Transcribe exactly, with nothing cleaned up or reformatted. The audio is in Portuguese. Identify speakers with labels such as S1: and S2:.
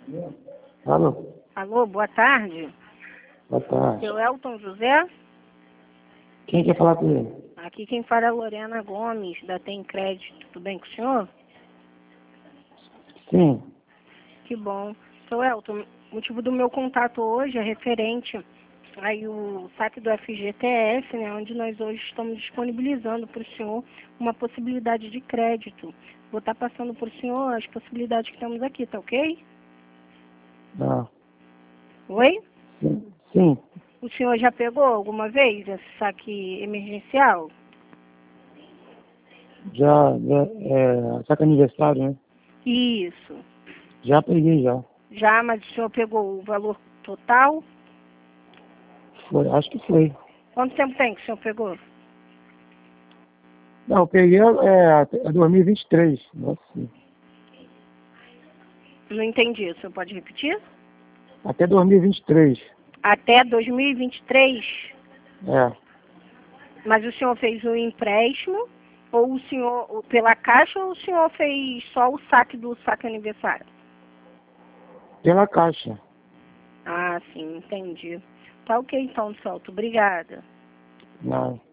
S1: Alô?
S2: Alô, boa tarde.
S1: Boa tarde.
S2: Seu Elton José?
S1: Quem quer falar com ele?
S2: Aqui quem fala é Lorena Gomes, da Tem Crédito. Tudo bem com o senhor?
S1: Sim.
S2: Que bom. Seu Elton, o motivo do meu contato hoje é referente aí o saque do F G T S, né, onde nós hoje estamos disponibilizando para o senhor uma possibilidade de crédito. Vou estar passando para o senhor as possibilidades que temos aqui, tá ok?
S1: Ah,
S2: Oi?
S1: sim. Sim.
S2: O senhor já pegou alguma vez esse saque emergencial?
S1: Já, já é, saca aniversário, né?
S2: Isso.
S1: Já peguei, já.
S2: Já, mas o senhor pegou o valor total?
S1: Foi, acho que foi.
S2: Quanto tempo tem que o senhor pegou?
S1: Não, eu peguei é, até dois mil e vinte e três. Nossa.
S2: Não entendi. O senhor pode repetir?
S1: Até dois mil e vinte e três.
S2: Até dois mil e vinte e três?
S1: É.
S2: Mas o senhor fez o empréstimo, ou o senhor, pela Caixa, ou o senhor fez só o saque do saque aniversário?
S1: Pela Caixa.
S2: Ah, sim, entendi. Tá ok então, Celto. Obrigada.
S1: Não.